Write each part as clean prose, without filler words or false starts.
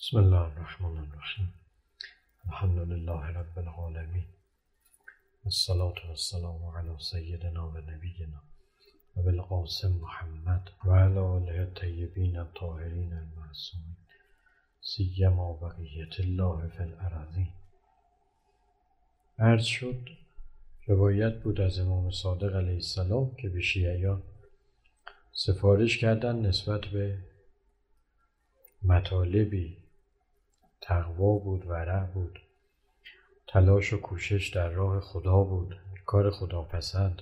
بسم الله الرحمن الرحیم. الحمد لله رب العالمین، الصلاة والسلام علی سیدنا و نبینا و بالقاسم محمد و علی آله الطیبین الطاهرین المعصومین سیما بقیة الله فی الارضین. عرض شد روایت بود از امام صادق علیه السلام که به شیعیان سفارش کردن نسبت به مطالبی تقوا بود، ورع بود، تلاش و کوشش در راه خدا بود، کار خداپسند،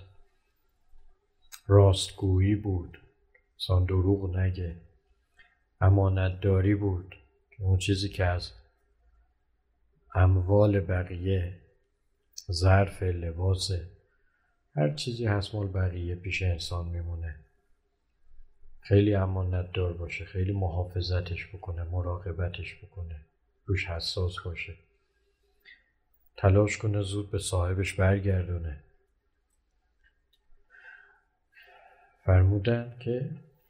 راستگویی بود، انسان دروغ نگه، امانتداری بود که اون چیزی که از اموال بقیه، ظرف، لباس، هر چیزی هست مال بقیه پیش انسان میمونه، خیلی امانتدار باشه، خیلی محافظتش بکنه، مراقبتش بکنه، روش حساس باشه، تلاش کنه زود به صاحبش برگردونه. فرمودن که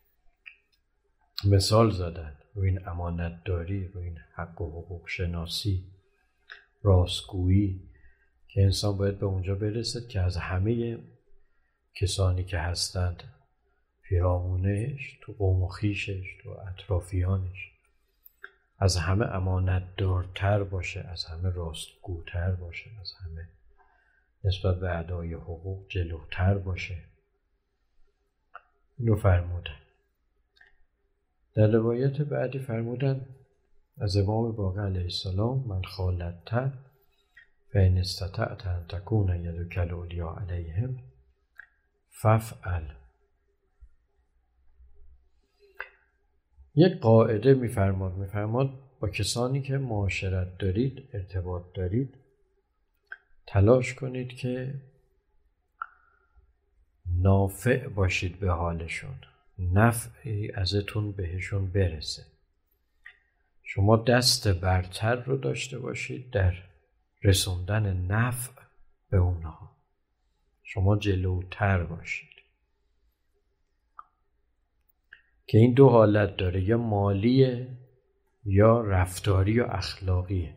مثال زدن روی این امانتداری، روی این حق و حقوق شناسی، راستگویی، که انسان باید به اونجا برسد که از همه کسانی که هستند پیرامونش، تو قوم و خویشش، تو اطرافیانش، از همه امانتدارتر باشه، از همه راستگوتر باشه، از همه نسبت به ادای حقوق جلوتر باشه. اینو فرمودن. در روایت بعدی فرمودن از امام باقر علیه السلام: من خالدت فإن استطعت أن تكون يدك العليا عليهم فافعل. یک قاعده میفرماد با کسانی که معاشرت دارید، ارتباط دارید، تلاش کنید که نافع باشید به حالشون، نفعی ازتون بهشون برسه. شما دست برتر رو داشته باشید در رسوندن نفع به اونها، شما جلوتر باشید. که این دو حالت داره، یا مالیه یا رفتاری و اخلاقیه.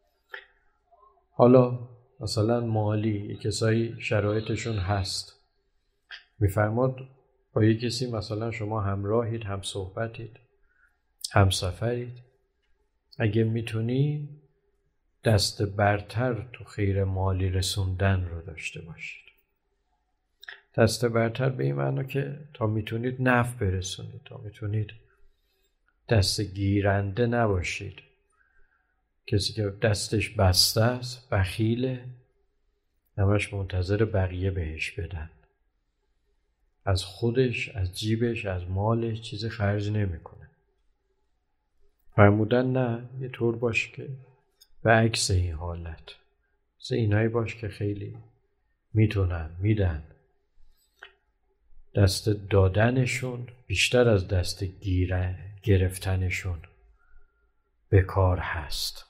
حالا مثلا مالی، کسایی شرایطشون هست، میفرماد با یک کسی مثلا شما همراهید، هم صحبتید، هم سفرید، اگه میتونی دست برتر تو خیر مالی رسوندن رو داشته باشید. دست برتر به این معنی که تا میتونید نفع برسونید، تا میتونید دست گیرنده نباشید. کسی که دستش بسته است، بخیله، همش منتظر بقیه بهش بدن، از خودش، از جیبش، از مالش چیزی خرج نمیکنه. فرمودن نه، یه طور باش که به عکس این حالت، مثل اینایی باش که خیلی میتونن، میدن، دست دادنشون بیشتر از دست گرفتنشون به کار هست.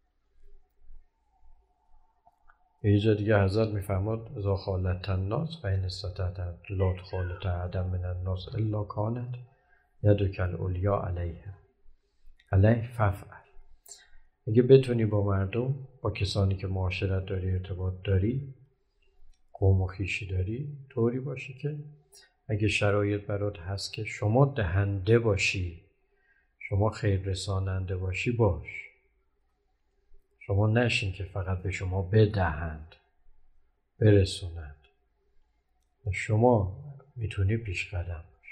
یه جا دیگه حضرت میفرماد: اذا خالطت الناس فإن استطعت لا تخالط احدا من الناس الا كانت يدك العليا علیه فافعل. اگه بتونی با مردم، با کسانی که معاشرت داری، ارتباط داری، قوم و خویشی داری، طوری باشی که اگه شرایط برات هست که شما دهنده باشی، شما خیر رساننده باشی، باش. شما نشین که فقط به شما بدهند، برسونند. شما میتونی پیش قدم باش.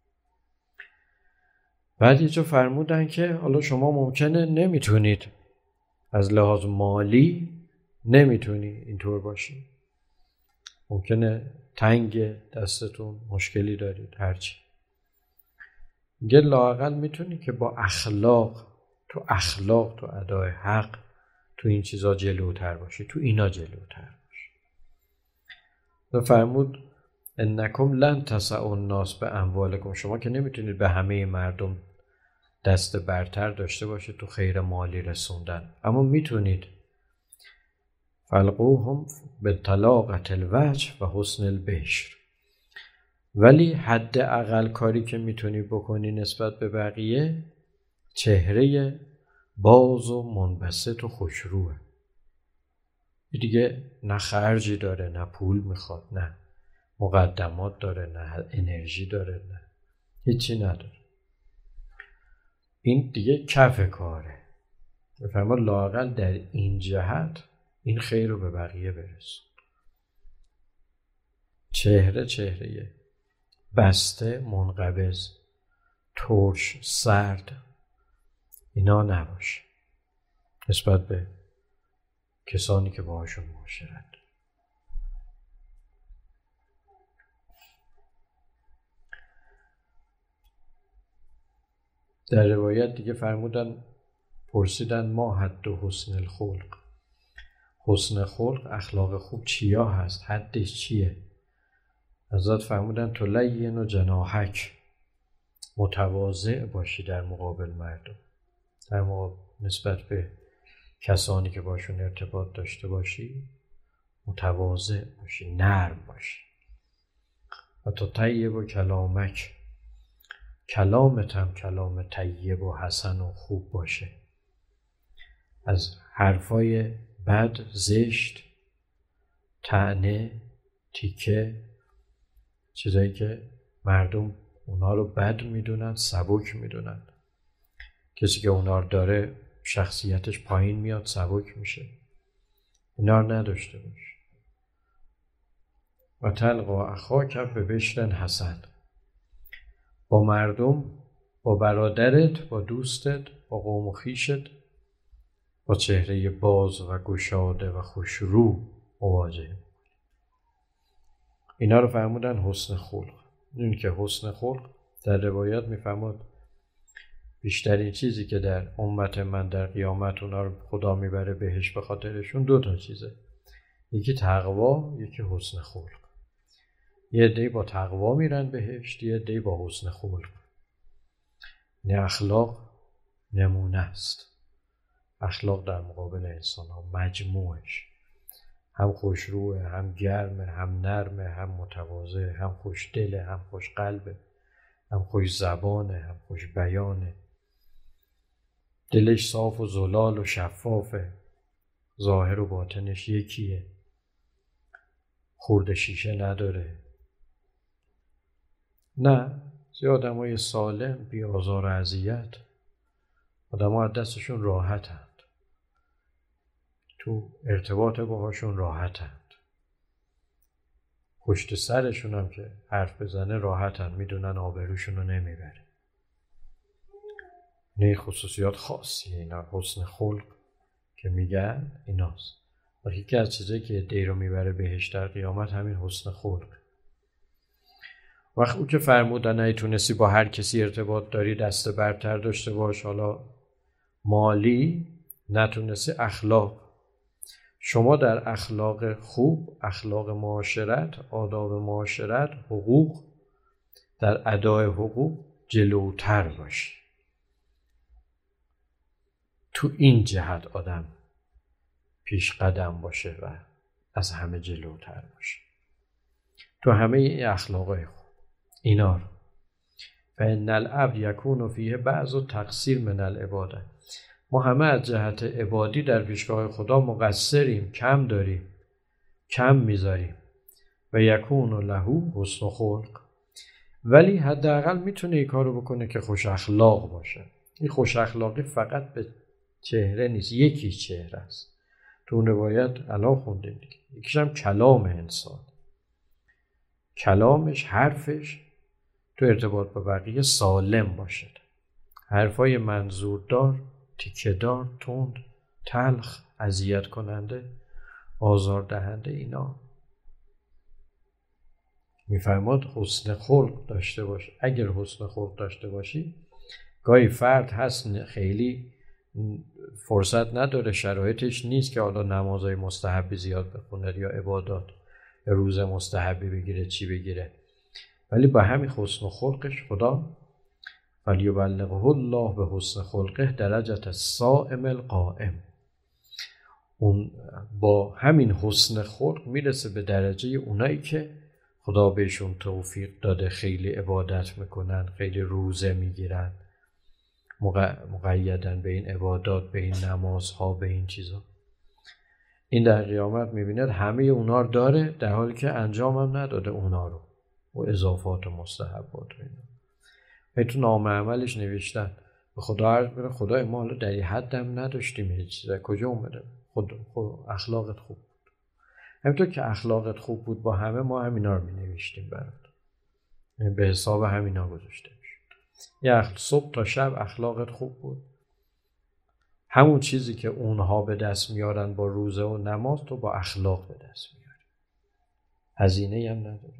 بعد یه جا فرمودن که حالا شما ممکنه نمیتونید، از لحاظ مالی نمیتونی اینطور باشی، ممکنه تنگ دستتون، مشکلی دارید، هرچی. میگه لااقل میتونی که با اخلاق، تو ادای حق، تو این چیزا جلوتر باشی، تو اینا جلوتر باشی. و فرمود: انکم لن تسعوا الناس باموالکم. شما که نمیتونید به همه مردم دست برتر داشته باشید تو خیر مالی رسوندن، اما میتونید فالقوهم بطلاقة الوجه و حسن البشر. ولی حد اقل کاری که میتونی بکنی نسبت به بقیه، چهره باز و منبسط و خوشروه. دیگه نه خرجی داره، نه پول میخواد، نه مقدمات داره، نه انرژی داره، نه هیچی نداره. این دیگه کف کاره. بفرما لااقل در این جهت این خیر رو به بقیه برسون. چهره بسته، منقبض، ترش، سرد اینا نباشه نسبت به کسانی که باهاشون معاشرت. در روایت دیگه فرمودن، پرسیدن ما حد و حسن الخلق، حسن خلق، اخلاق خوب چیا هست؟ حدش چیه؟ حضرت فرمودن تلین و جناحک، متواضع باشی در مقابل مردم، در مقابل نسبت به کسانی که باشون ارتباط داشته باشی متواضع باشی، نرم باشی. و تا طیب و کلامک، کلامت هم کلام طیب و حسن و خوب باشه، از حرفای بد، زشت، طعنه، تیکه، چیزایی که مردم اونا رو بد میدونن، سبک میدونن. کسی که اونا رو داره شخصیتش پایین میاد، سبک میشه. اینا رو نداشته باش. و تلقا اخاک ببشر حسن، با مردم، با برادرت، با دوستت، با قوم و خویشت با چهره باز و گشاده و خوشرو مواجه. اینا رو فرمودن حسن خلق. این که حسن خلق در روایات میفرماد بیشترین چیزی که در امت من در قیامت اونا رو خدا میبره بهش به خاطرشون 2 چیزه، یکی تقوا، یکی حسن خلق. یه عده‌ای با تقوا میرن بهشت، یه عده‌ای با حسن خلق. نه اخلاق نمونه است. اخلاق در مقابل انسان ها مجموعش هم خوشروه، هم گرمه، هم نرمه، هم متواضع، هم خوش دله، هم خوش قلبه، هم خوش زبانه، هم خوش بیانه. دلش صاف و زلال و شفافه، ظاهر و باطنش یکیه، خورد شیشه نداره. نه آدمای سالم، بی آزار و اذیت، آدم‌ها از دستشون راحتند، تو ارتباط باهاشون راحتند، پشت سرشون هم که حرف بزنه راحتند، میدونن آبروشون رو نمیبره. نه خصوصیات خاصیه اینا، حسن خلق که میگن ایناست. و یکی از چیزایی که عده‌ای رو میبره بهش در قیامت همین حسن خلق. وقت او که فرمودن اگه تونستی با هر کسی ارتباط داری دست برتر داشته باش، حالا مالی، نتونستی اخلاق. شما در اخلاق خوب، اخلاق معاشرت، آداب معاشرت، حقوق، در ادای حقوق جلوتر باشی. تو این جهت آدم پیش قدم باشه و از همه جلوتر باشه. تو همه این اخلاقای خوب اینا رو فإن العبد یکون فیه بعض تقصیر من العباده. ما همه از جهت عبادی در پیشگاه خدا مقصریم، کم داریم، کم میذاریم. و یکون له حسن خلق، ولی حداقل میتونه این کارو بکنه که خوش اخلاق باشه. این خوش اخلاقی فقط به چهره نیست، یکی چهره است. تو اون روایت الان خوندیم دیگه. یکیش هم کلام انسان، کلامش، حرفش تو ارتباط با بقیه سالم باشه. حرفای منظوردار، تیکه‌دار، تند، تلخ، اذیت کننده، آزار دهنده اینا میفرماد حسن خلق داشته باش. اگر حسن خلق داشته باشی، گاهی فرد هست خیلی فرصت نداره، شرایطش نیست که حالا نمازهای مستحبی زیاد بخونه یا عبادات یا روز مستحبی بگیره، چی بگیره، ولی با همین حسن خلقش خدا فلیبلغه الله به حسن خلقه درجة الصائم القائم، اون با همین حسن خلق میرسه به درجه اونایی که خدا بهشون توفیق داده خیلی عبادت میکنن، خیلی روزه میگیرن، مقیدن به این عبادات، به این نمازها، به این چیزا. این در قیامت میبیند همه اونا رو داره، در حالی که انجام هم نداده اونا رو و اضافات و مستحبات و اینا. و تو نامه عملش نوشتن به خدا عرض میره خدای ما حالا در این حد هم نداشتیم، هیچ چیز کجا اومده؟ خود اخلاقت خوب بود. همینطور که اخلاقت خوب بود با همه، ما همینا رو مینوشتیم برات، به حساب همینا گذاشته میشد. یه صبح تا شب اخلاقت خوب بود، همون چیزی که اونها به دست میارن با روزه و نماز تو با اخلاق به دست میاری، هزینه‌ای هم نداره.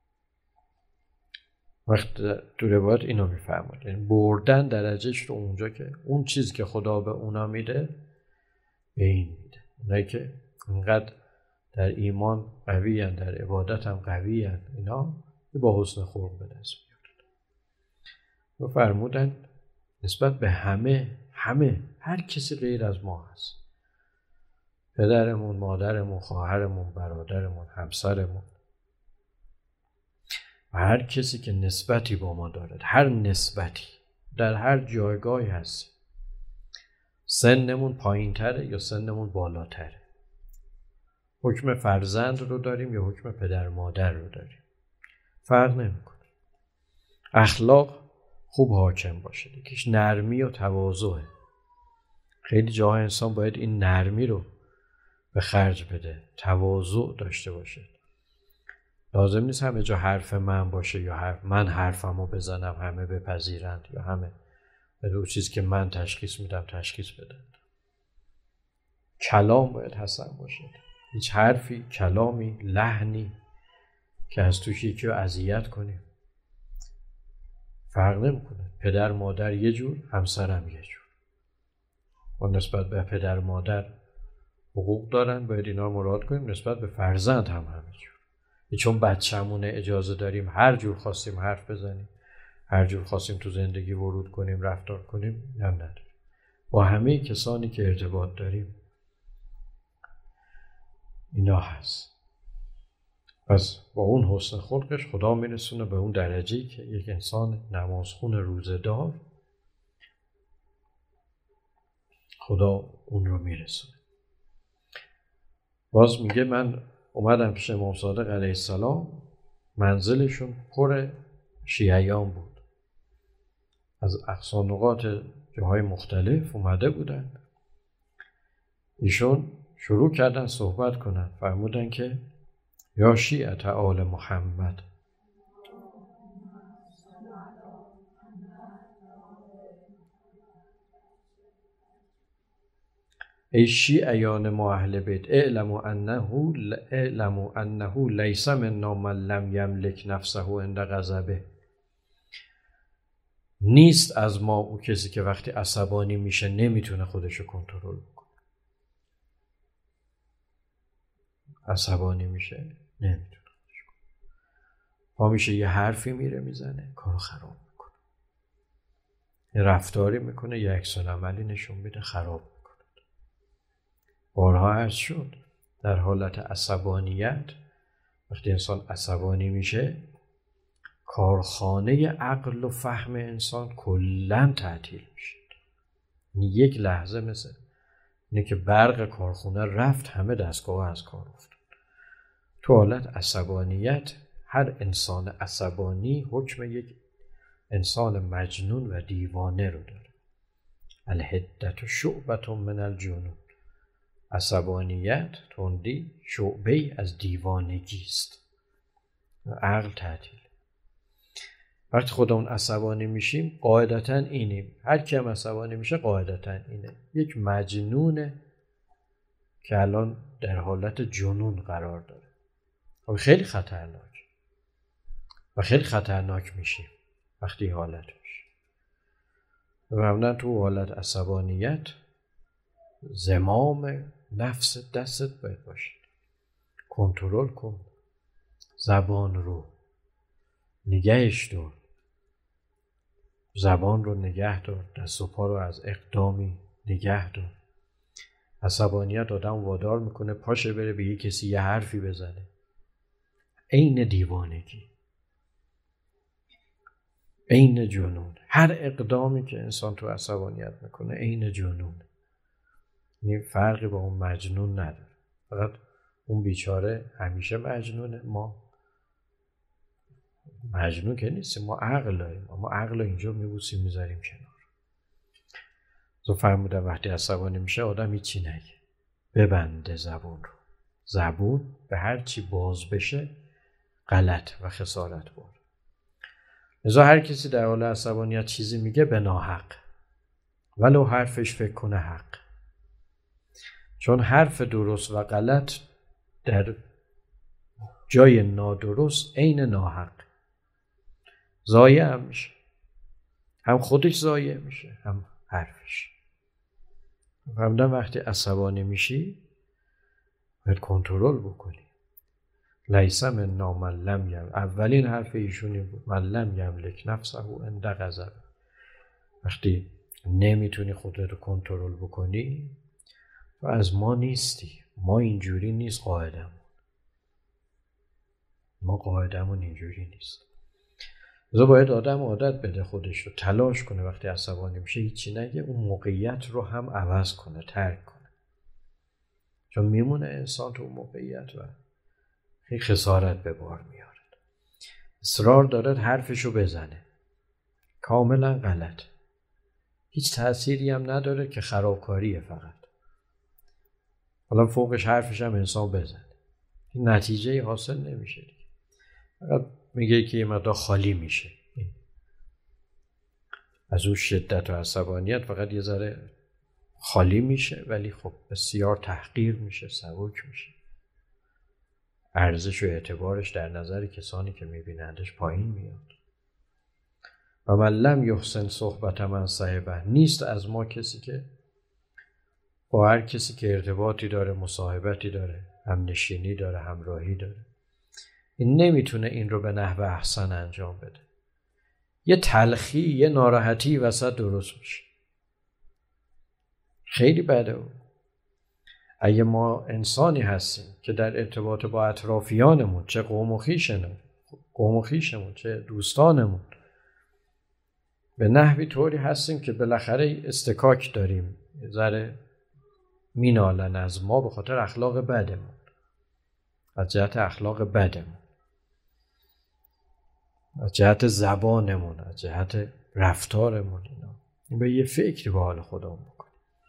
وقت تو روایت اینو میفرماد، یعنی بردن درجهش رو اونجا که اون چیزی که خدا به اونا میده به این میده. اونایی که اینقدر در ایمان قوی هن، در عبادت هم قوی هن، اینا با حسن خلق به دست میارن. و فرمودن نسبت به همه هر کسی غیر از ما هست، پدرمون، مادرمون، خواهرمون، برادرمون، همسرمون و هر کسی که نسبتی با ما دارد، هر نسبتی در هر جایگاهی هست، سنمون پایین تره یا سنمون بالاتره، حکم فرزند رو داریم یا حکم پدر مادر رو داریم، فرق نمیکنه. اخلاق خوب حاکم باشه، یکیش نرمی و تواضعه. خیلی جاها انسان باید این نرمی رو به خرج بده، تواضع داشته باشه. لازم نیست همه جا حرف من باشه یا من حرفمو بزنم همه بپذیرند یا همه به اون چیزی که من تشخیص میدم تشخیص بدن. کلام باید حسن باشه، هیچ حرفی، کلامی، لحنی که از توش یکی رو اذیت کنیم فرق نمیکنه. پدر مادر یه جور، همسرم یه جور. و نسبت به پدر مادر حقوق دارن، باید اینا رو مراعات کنیم. نسبت به فرزند هم همه جور. چون بچه‌مونه اجازه داریم هر جور خواستیم حرف بزنیم، هر جور خواستیم تو زندگی ورود کنیم، رفتار کنیم، هم نداریم. با همه کسانی که ارتباط داریم اینا هست. پس با اون حسن خلقش خدا میرسونه به اون درجه‌ای که یک انسان نمازخون روزه‌دار خدا اون رو میرسونه. باز میگه من اومدم پیش امام صادق علیه السلام، منزلشون پر شیعیان بود، از اقصا نقاط جاهای مختلف اومده بودن. ایشون شروع کردن صحبت کنن، فرمودن که یا شیعة آل محمد، ای شیعیان ما اهل بیت، اعلموا انه لیس منا من لم یملک نفسه عند غضبه. نیست از ما او کسی که وقتی عصبانی میشه نمیتونه خودشو کنترل بکنه. عصبانی میشه نمیتونه خودشو کنترل. پا میشه یه حرفی میره میزنه، کارو خراب میکنه. یه رفتاری میکنه، یه عکس العملی نشون میده، خراب میکنه. بارها عرض شد در حالت عصبانیت، وقتی انسان عصبانی میشه کارخانه عقل و فهم انسان کلاً تعطیل میشه. یک لحظه مثل اینه که برق کارخونه رفت، همه دستگاه از کار افتاد. تو حالت عصبانیت هر انسان عصبانی حکم یک انسان مجنون و دیوانه رو داره. الحدة شعبة من الجنون. عصبانیت، تندی، شعبه از دیوانگی است. عقل تعطیل. وقتی خودمون عصبانی میشیم قاعدتاً اینیم. هر کی هم عصبانی میشه قاعدتاً اینه. یک مجنونه که الان در حالت جنون قرار داره. و خیلی خطرناک. و خیلی خطرناک میشیم وقتی حالت میشه. معمولاً تو حالت عصبانیت زمام نفس دستت باید باشه. کنترل کن. زبان رو نگهش دار. زبان رو نگه دار. دست و پا رو از اقدامی نگه دار. عصبانیت آدم وادار میکنه پاشه بره به یه کسی یه حرفی بزنه. عین دیوانگی. عین جنون. هر اقدامی که انسان تو عصبانیت میکنه عین جنون. یعنی فرقی با اون مجنون نداره. فقط اون بیچاره همیشه مجنونه، ما مجنون که نیستیم، ما عقل داریم، اما عقل اینجا میبوسیم میذاریم کنار. تو فرمودن وقتی عصبانی میشه آدم هیچی نگه، ببنده زبون رو. زبون به هر چی باز بشه غلط و خسارت بار. لذا هر کسی در حال عصبانیت چیزی میگه به ناحق، ولو حرفش فکر کنه حق. چون حرف درست و غلط در جای نادرست عین ناحق ضایع هم میشه، هم خودش ضایع میشه هم حرفش. فهمیدم وقتی عصبانی میشی باید کنترل بکنی. لیس منا من لم یملک، اولین حرف ایشونی بود، من لم یملک نفسه عند غضب. وقتی نمیتونی خودت رو کنترل بکنی تو از ما نیستی. ما اینجوری نیست قاعدمون، ما قاعدمون اینجوری نیست. لذا باید آدم عادت بده خودش رو، تلاش کنه وقتی عصبانی میشه هیچی نگه، اون موقعیت رو هم عوض کنه، ترک کنه. چون میمونه انسان تو موقعیت و خیلی خسارت به بار میاره. اصرار دارد حرفشو بزنه، کاملا غلط، هیچ تأثیری هم نداره که خرابکاریه فقط. حالا فوقش حرفش هم انسان بزنه، این نتیجه حاصل نمیشه دیگه. فقط میگه که یه مقدار خالی میشه از اون شدت و عصبانیت، فقط یه ذره خالی میشه، ولی خب بسیار تحقیر میشه، سبک میشه، ارزش و اعتبارش در نظر کسانی که میبینندش پایین میاد. و من لم یحسن صحبت من صاحبه، نیست از ما کسی که با هر کسی که ارتباطی داره، مصاحبتی داره، همنشینی داره، همراهی داره، این نمیتونه این رو به نحو احسن انجام بده. یه تلخی، یه ناراحتی وسط درست میشه، خیلی بده. اگه ما انسانی هستیم که در ارتباط با اطرافیانمون، چه قوم و خویشمون چه دوستانمون، به نحوی طوری هستیم که بالاخره استکاک داریم، یه ذره مینالن از ما به خاطر اخلاق بدمون، از جهت اخلاق بدمون، از جهت زبانمون، از جهت رفتارمون، اینا به یه فکری به حال خودمون بکنیم.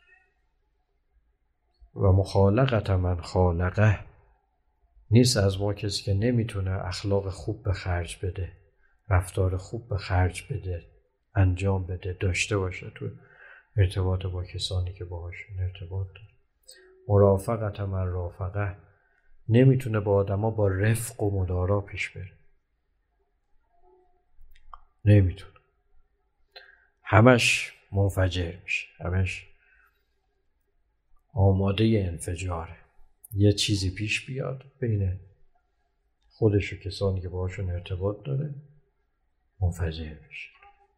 و مخالقت من خالقه، نیست از ما کسی که نمیتونه اخلاق خوب به خرج بده، رفتار خوب به خرج بده، انجام بده، داشته باشه تو ارتباط با کسانی که باهاشون ارتباط داره. مرافقت من رافقه، نمیتونه با آدما با رفق و مدارا پیش بره، نمیتونه، همش منفجر میشه، همش آماده انفجاره. یه چیزی پیش بیاد بین خودش و کسانی که باهاشون ارتباط داره، منفجر میشه.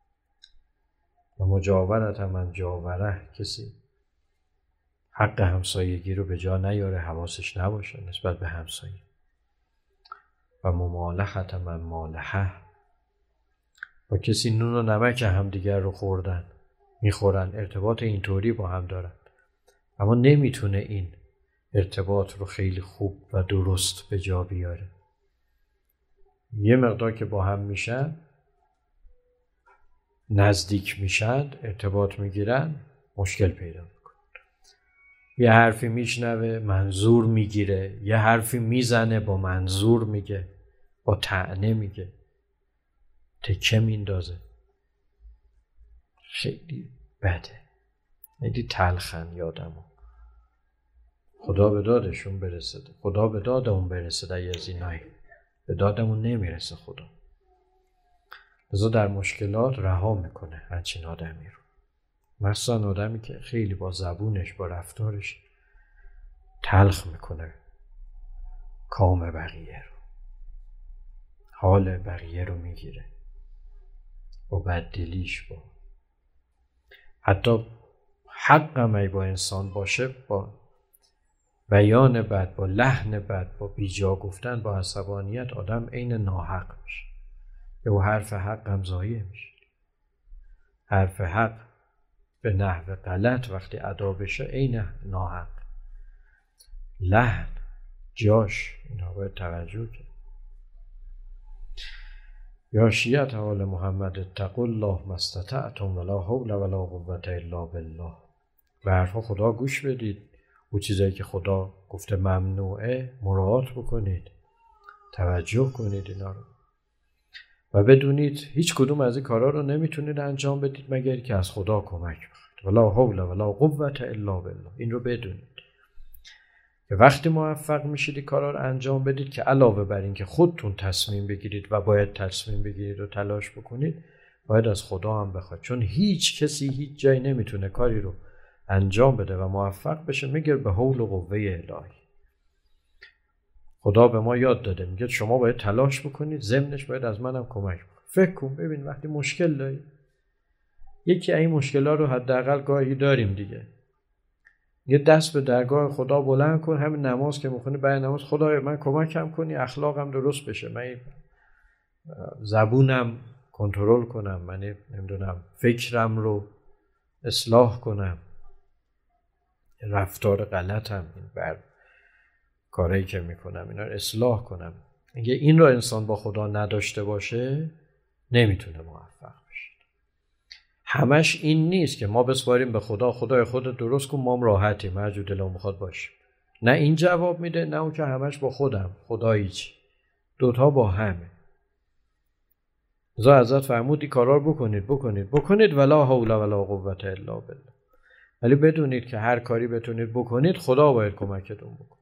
و مجاورت من جاوره، کسی حق همسایگی رو به جا نیاره، حواسش نباشه نسبت به همسایه. و ممالحت من مالحه، با کسی نون و نمک همدیگر رو میخورن، ارتباط اینطوری با هم دارن، اما نمیتونه این ارتباط رو خیلی خوب و درست به جا بیاره. یه مقدار که با هم میشن، نزدیک میشن، ارتباط میگیرن، مشکل پیدا میکنن. یه حرفی میشنوه منظور میگیره، یه حرفی میزنه با منظور میگه، با طعنه میگه، تکه میندازه. خیلی بده، خیلی تلخن یادمو. خدا به دادشون برسه، خدا به دادمون برسه. در از اینایی به دادمون نمیرسه خدا. لذا در مشکلات رها میکنه همچین آدمی رو، مثلا آدمی که خیلی با زبونش، با رفتارش تلخ میکنه کام بقیه رو، حال بقیه رو میگیره با بددلیش، با حتی حقم ای با انسان باشه، با بیان بد، با لحن بد، با بیجا گفتن، با عصبانیت آدم عین ناحق میشه. یا حرف حق هم ضایع میشه. حرف حق به نحو غلط وقتی ادا بشه عین ناحق. لحن، جاش، اینا باید توجه کرد. یا شیعت آل محمد اتقوا الله ما استطعتم ولا حول ولا قوة الا بالله. به حرف خدا گوش بدید، او چیزایی که خدا گفته ممنوعه مراعات بکنید، توجه کنید اینا رو و بدونید هیچ کدوم از این کارا رو نمیتونید انجام بدید مگر که از خدا کمک بخواید. ولا حول ولا قوة الا بالله. این رو بدونید که وقتی موفق میشید این کارا رو انجام بدید که علاوه بر این که خودتون تصمیم بگیرید و باید تصمیم بگیرید و تلاش بکنید، باید از خدا هم بخواید. چون هیچ کسی هیچ جایی نمیتونه کاری رو انجام بده و موفق بشه مگر به حول و قوه الهی. خدا به ما یاد داده، میگه شما باید تلاش بکنید، ضمنش باید از منم کمک بکنید. فکر کن ببین وقتی مشکل داری، یکی این مشکل‌ها رو حداقل گاهی داریم دیگه، یه دست به درگاه خدا بلند کن، همین نماز که میخونی بعد نماز خدایا من کمکم کنی اخلاقم درست بشه، من زبونم کنترل کنم، من نمیدونم فکرم رو اصلاح کنم، رفتار غلطم بر کارهایی که میکنم اینا رو اصلاح کنم. اگه این رو انسان با خدا نداشته باشه نمیتونه موفق بشه. همش این نیست که ما بسپاریم به خدا، خدای خودت درست کن ما هم راحتیم هر جور دلمون میخواد باشیم. نه این جواب میده، نه اون که همش با خودم خدایی چی. دوتا با همه. زا حضرت فرمود این کارا رو بکنید ولا حول ولا قوة الا بالله. ولی بدونید که هر کاری بتونید بکنید خدا باید کمکتون بکنه.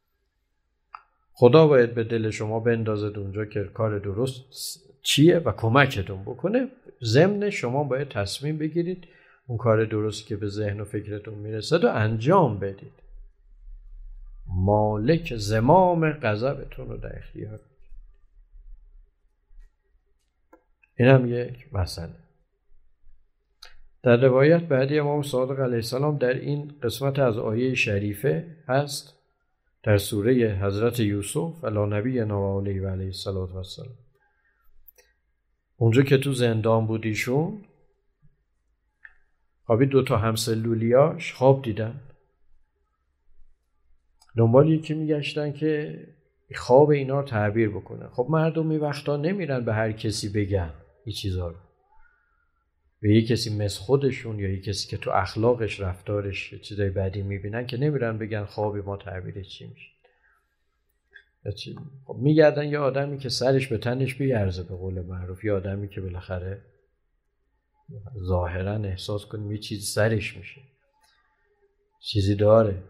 خدا باید به دل شما بندازه اونجا که کار درست چیه و کمکتون بکنه. ضمن شما باید تصمیم بگیرید اون کار درستی که به ذهن و فکرتون میرسه رو انجام بدید. مالک زمام غضبتون رو در اختیار. این هم یک مسئله. در روایت بعدی امام صادق علیه السلام در این قسمت از آیه شریفه هست، در سوره حضرت یوسف علی نبینا و علیه و علیه السلام، اونجا که تو زندان بود ایشون خوابی، دوتا همسلولیاش خواب دیدن، دنبال یکی میگشتن که خواب اینا رو تعبیر بکنن. خب مردم این وقتا نمیرن به هر کسی بگن این چیزا رو، به یک کسی مثل خودشون یا یک کسی که تو اخلاقش رفتارش چیزای بدی میبینن که نمیرن بگن خواب ما تعبیر چی میشه. خب میگردن یه آدمی که سرش به تنش بیارزه، به قول معروف، یه آدمی که بالاخره ظاهرا احساس کنیم یه چیزی سرش میشه، چیزی داره.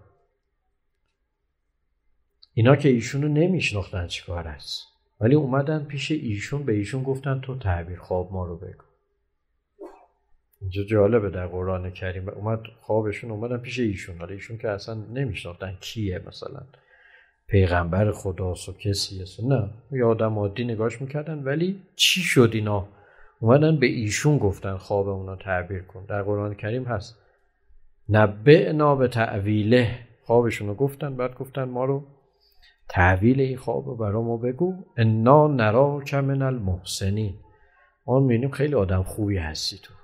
اینا که ایشونو نمیشناختن چی کار است، ولی اومدن پیش ایشون، به ایشون گفتن تو تعبیر خواب ما رو بگو. اینجا جالبه در قرآن کریم اومد خوابشون، اومدن پیش ایشون، حالا ایشون که اصلا نمیشناختن کیه، مثلا پیغمبر خداست و کسی است، نه یه آدم عادی نگاش میکردن. ولی چی شد اینا اومدن به ایشون گفتن خواب اونا تعبیر کن. در قرآن کریم هست نبئنا به تعویله، خوابشون رو گفتن، بعد گفتن ما رو تعویل این خواب رو برا ما بگو. انا نراک من المحسنین، ما می‌بینیم خیلی آدم خوبی هستی، تو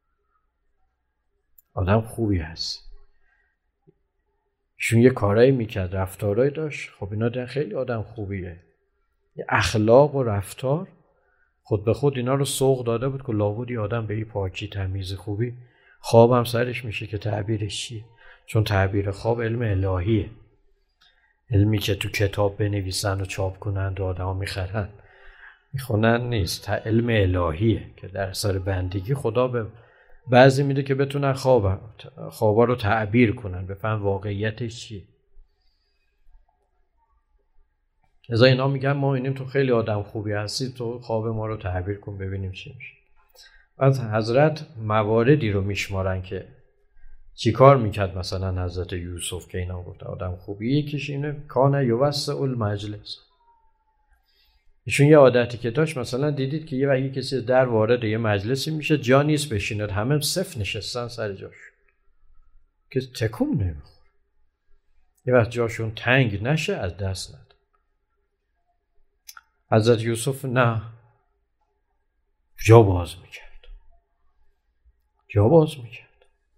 آدم خوبی هستی. ایشون یه کارایی میکرد، رفتارایی داشت، خب اینا در خیلی آدم خوبیه. یه اخلاق و رفتار خود به خود اینا رو سوق داده بود که لابد یه آدم به این پاکی تمیز خوبی خواب هم سرش میشه که تعبیرش چیه. چون تعبیر خواب علم الهیه، علمی که تو کتاب بنویسن و چاپ کنن و آدم ها میخرن میخونن نیست، علم الهیه که در اثر بندگی خدا به بعضی میده که بتونن خوابا رو تعبیر کنن، بفهم واقعیتش چیه. ازا اینا میگن ما اینیم تو خیلی آدم خوبی هستی، تو خواب ما رو تعبیر کن ببینیم چی میشه. از حضرت مواردی رو میشمارن که چی کار میکرد مثلا حضرت یوسف که اینا گفت آدم خوبی. یکیش اینه کان یوسع المجلس، ایشون یه عادتی که داشت، مثلا دیدید که یه وقتی کسی در وارد یه مجلسی میشه جا نیست بشیند، همه صف نشستن سر جاش که تکون نمیخوره، یه وقت جاشون تنگ نشه از دست ند. حضرت یوسف نه، جا باز میکرد.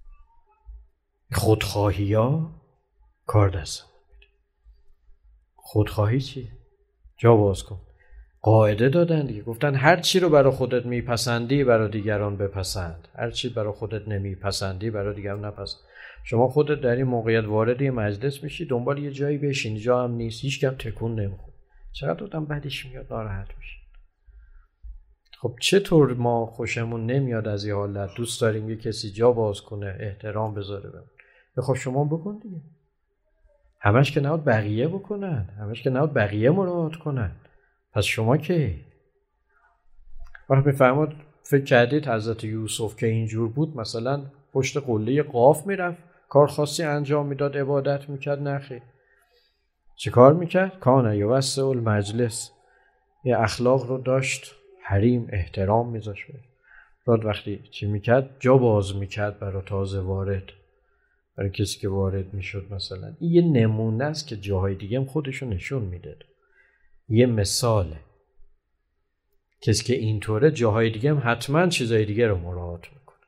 خودخواهی ها کار دستم میده. خودخواهی چی؟ جا باز کن. قاعده دادن دیگه، گفتن هر چی رو برای خودت میپسندی برای دیگران بپسند، هر چی برای خودت نمیپسندی برای دیگران نپسند. شما خودت در این موقعیت وارد یه مجلس میشی، دنبال یه جایی بشینی، جا هم نیست، هیچ کم تکون نمیخوره، چقدر آدم بدش میاد، ناراحت میشه. خب چطور ما خوشمون نمیاد از این حالت، دوست داریم یه کسی جا باز کنه، احترام بذاره بهمون. خب شما بکن دیگه. همش که نباید بقیه بکنن، همش که نباید بقیه مراعات کنن، پس شما که وقت میفرماد فکر کردید حضرت یوسف که اینجور بود مثلا پشت قله قاف میرفت کار خاصی انجام میداد، عبادت میکرد؟ نخیر. چه کار میکرد؟ کان یوسع المجلس، یه اخلاق رو داشت، حریم، احترام میذاشت. راد وقتی چی میکرد؟ جا باز میکرد برای تازه وارد، برای کسی که وارد میشد. مثلا این یه نمونه است که جاهای دیگه هم خودشو نشون میده، یه مثاله. کسی که اینطوره جاهای دیگه هم حتما چیزای دیگه رو مراعات میکنه.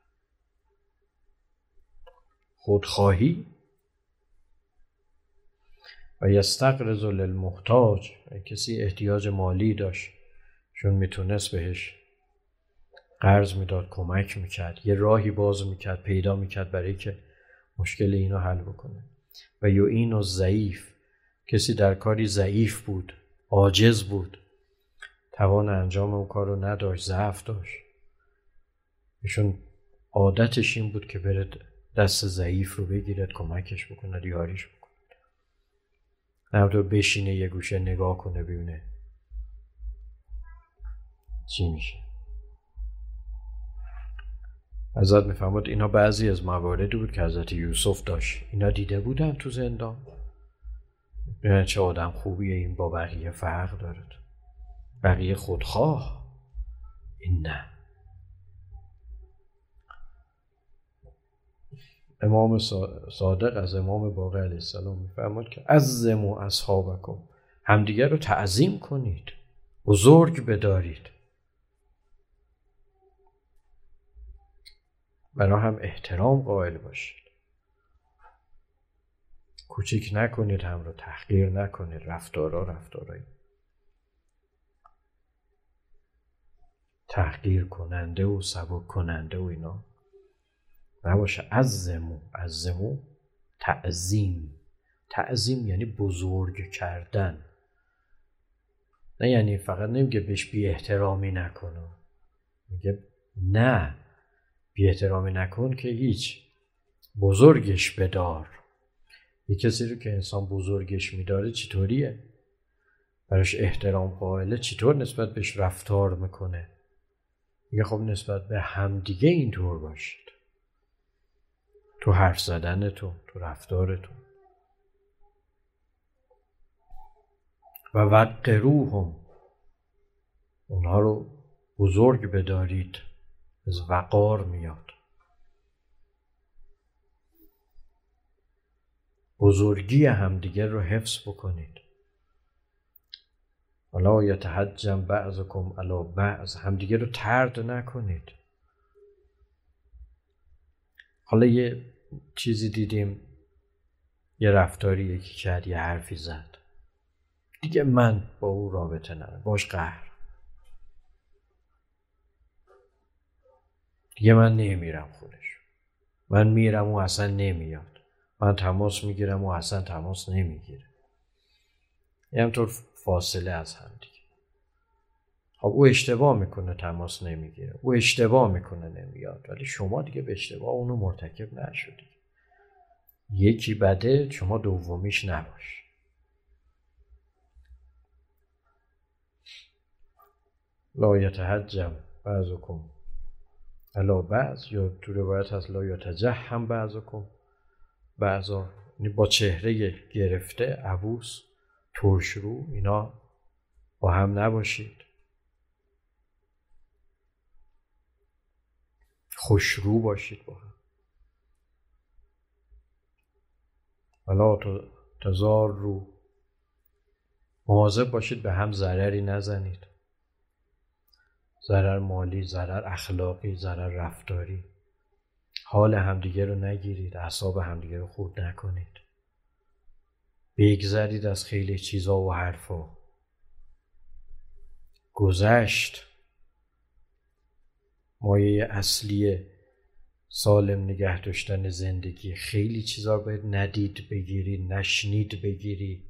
خودخواهی و یستقرض للمحتاج، کسی احتیاج مالی داشت، چون میتونست بهش قرض میداد، کمک میکرد، یه راهی باز میکرد، پیدا میکرد برای که مشکل اینو حل بکنه. و یعین الضعیف، کسی در کاری ضعیف بود، عاجز بود، توان انجام اون کار رو نداشت، ضعف داشت، ایشون عادتش این بود که بره دست ضعیف رو بگیرد، کمکش بکنه، یاریش بکنه، نمی‌دونه بشینه یه گوشه نگاه کنه ببینه چی میشه. حضرت میفرماد اینا بعضی از مواردی بود که حضرت یوسف داشت، اینا دیده بودن تو زندان، ببینن چه آدم خوبیه، این با بقیه فرق داره، بقیه خودخواه، این نه. امام صادق از امام باقر علیه السلام میفرماد که عظموا اصحابکم، همدیگر رو تعظیم کنید، بزرگ بدارید، برای هم احترام قائل باشید، کوچیک نکنید، هم رو تحقیر نکنید. رفتارای تحقیر کننده و سبک کننده و اینا نباشه. عظموا تعظیم یعنی بزرگ کردن، نه یعنی فقط نمیگه بهش بی احترامی نکنه، میگه نه بی احترامی نکن که هیچ، بزرگش بدار. یه کسی رو که انسان بزرگش میداره چطوریه؟ براش احترام قائله، چطور نسبت بهش رفتار میکنه؟ میگه خب نسبت به همدیگه اینطور باشید، تو حرف زدنتون، تو رفتارتون. و وقروهم، اونها رو بزرگ بدارید، از وقار میاد، بزرگی همدیگر رو حفظ بکنید. ولا یتهجم بعضکم علی بعض، همدیگر رو طرد نکنید. حالا یه چیزی دیدیم، یه رفتاری یکی کرد، یه حرفی زد، دیگه من با او رابطه ندارم، باش قهر، دیگه من نمیرم خودش، من میرم و اصلا نمیاد، من تماس میگیرم و اصلا تماس نمیگیره، یه همطور فاصله از هم دیگه. خب او اشتباه میکنه تماس نمیگیره، او اشتباه میکنه نمیاد، ولی شما دیگه به اشتباه اونو مرتکب نشدی. یکی بده، شما دومیش نباش. لا یتهجم بعضکم علی بعض، یا تو روایت هست لا یتجهم بعضکم بعضا، یعنی با چهره گرفته، عبوس، ترشرو، اینا با هم نباشید. خوشرو باشید با هم. ولا تضاروا، مواظب باشید به هم ضرری نزنید. ضرر مالی، ضرر اخلاقی، ضرر رفتاری. حال همدیگه رو نگیرید، اعصاب همدیگه رو خورد نکنید. بگذرید از خیلی چیزا و حرفا. گذشت مایه اصلی سالم نگه داشتن زندگی. خیلی چیزا رو باید ندید بگیری، نشنید بگیری،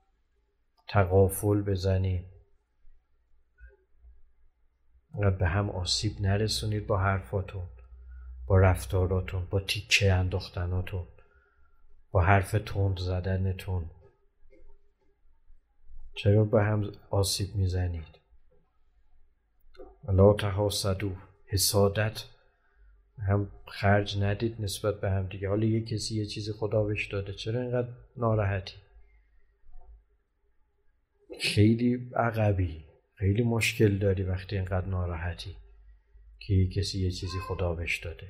تغافل بزنی. به هم آسیب نرسونید با حرفاتون، با رفتاراتون، با تیکه انداختناتون، با حرف تند زدنتون. چرا به هم آسیب میزنید؟ لا تحاسدوا، حسادت هم خرج ندید نسبت به هم دیگه. حالا یه کسی یه چیزی خدا بهش داده، چرا اینقدر ناراحتی؟ خیلی عقبی، خیلی مشکل داری وقتی اینقدر ناراحتی که یه کسی یه چیزی خدا بهش داده.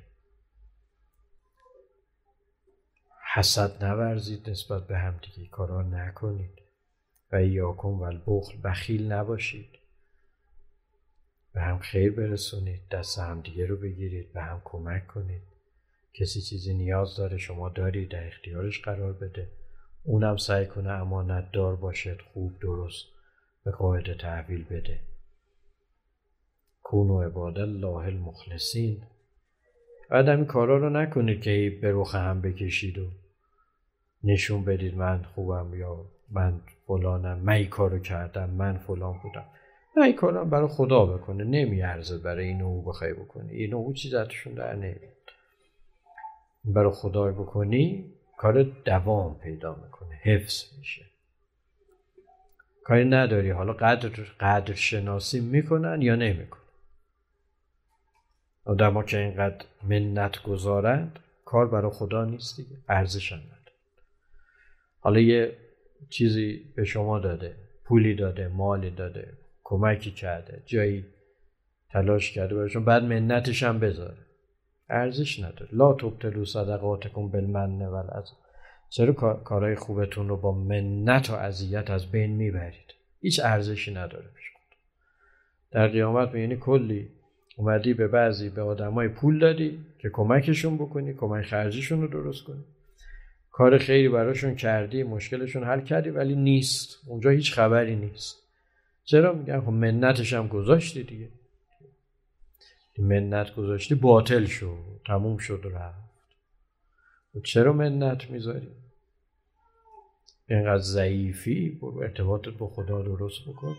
حسد نورزید نسبت به هم دیگه، کارا نکنید. و ایاکم والبخل، بخیل نباشید. به هم خیر برسونید، دست هم دیگه رو بگیرید، به هم کمک کنید. کسی چیزی نیاز داره، شما دارید، در اختیارش قرار بده. اونم سعی کنه امانت دار باشد، خوب درست به قاعده تحویل بده. کونوا عباد الله المخلصین. بعد همین کارا رو نکنید که به رخ هم بکشید و نشون بدید من خوبم یا من فلانم، من این کارو کردم، من فلان بودم. نه، این کارم برای خدا بکنه، نمیارزه برای این او بخوای بکنی. این او چیز ازشون در نمیاد. برای خدا بکنی کار دوام پیدا میکنه، حفظ میشه. کاری نداری حالا قدر شناسی میکنن یا نمیکنن. آدم ها که اینقدر منت گذارند، کار برای خدا نیست دیگه، ارزش هم نداره. حالا یه چیزی به شما داده، پولی داده، مالی داده، کمکی کرده، جایی تلاش کرده برایشون، بعد منتش هم بذاره، ارزش نداره. لا تبطلوا صدقاتکم بالمن والاذی. چرا کارهای خوبتون رو با منت و اذیت از بین میبرید؟ هیچ ارزشی نداره پیش خدا. در قیامت میبینی کلی اومدی به بعضی به آدمای پول دادی که کمکشون بکنی، کمک خرجیشون رو درست کنی، کار خیری براشون کردی، مشکلشون حل کردی، ولی نیست اونجا، هیچ خبری نیست. چرا؟ میگن خب منتش هم گذاشتی دیگه. منت گذاشتی باطل شد، تموم شد و رفت. چرا منت میذاری؟ اینقدر ضعیفی؟ برو ارتباطت با خدا درست بکن.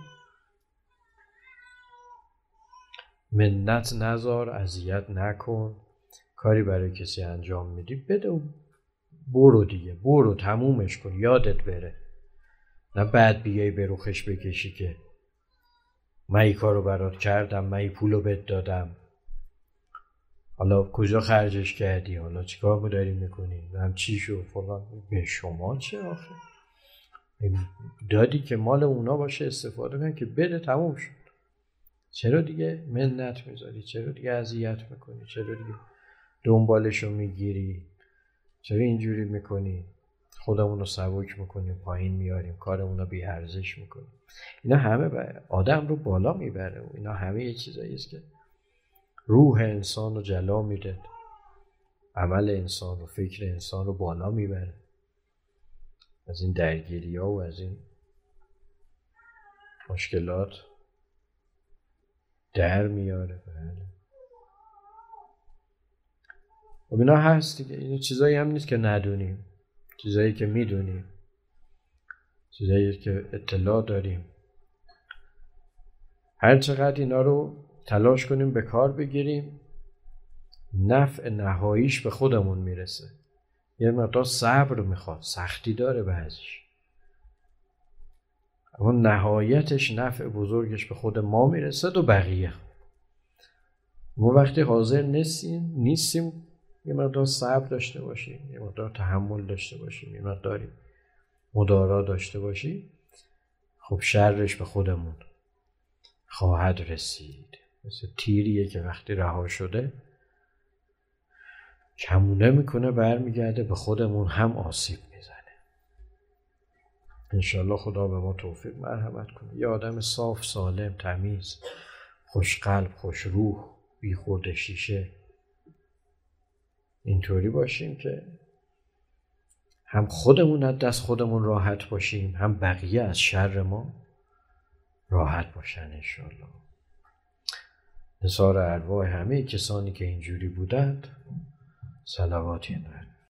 منت نذار، اذیت نکن. کاری برای کسی انجام میدی بده و برو دیگه، برو تمومش کن، یادت بره. نه بعد بیای به رخش بکشی که من این کارو برات کردم، من این پولو بهت دادم، حالا کجا خرجش کردی، حالا چیکار داری میکنی، هم چی شو فلان. به شما چه آخه؟ دادی که مال اونا باشه، استفاده کن که بده، تموم شد. چرا دیگه منت میذاری؟ چرا دیگه اذیت میکنی؟ چرا دیگه دنبالشو میگیری؟ چرا اینجوری میکنی؟ خودمون رو سبک میکنیم، پایین میاریم، کارمون رو بی ارزش میکنیم. اینا همه آدم رو بالا میبره و اینا همه یه چیزایی است که روح انسان رو جلا میده، عمل انسان و فکر انسان رو بالا میبره، از این درگیری ها و از این مشکلات در میاره. بله و اینا هست دیگه. اینا چیزایی هم نیست که ندونیم، چیزایی که میدونیم، چیزایی که اطلاع داریم. هر چقدر اینا رو تلاش کنیم به کار بگیریم، نفع نهاییش به خودمون میرسه. یه مقدار صبر میخواد، سختی داره بعضیش، اما نهایتش نفع بزرگش به خود ما میرسه و بقیه. ما وقتی حاضر نیستیم یه مقدار صبر داشته باشیم، یه مقدار تحمل داشته باشیم، یه مقداری مدارا داشته باشیم، خب شرش به خودمون خواهد رسید. مثل تیریه که وقتی رها شده کمونه میکنه، برمیگرده به خودمون هم آسیب میزنه. انشالله خدا به ما توفیق مرحمت کنه. یه آدم صاف، سالم، تمیز، خوش قلب، خوش روح، بی خورد شیشه. اینطوری باشیم که هم خودمون از دست خودمون راحت باشیم، هم بقیه از شر ما راحت باشن انشالله. نثار ارواح همه کسانی که اینجوری بودند صلواتی دارد.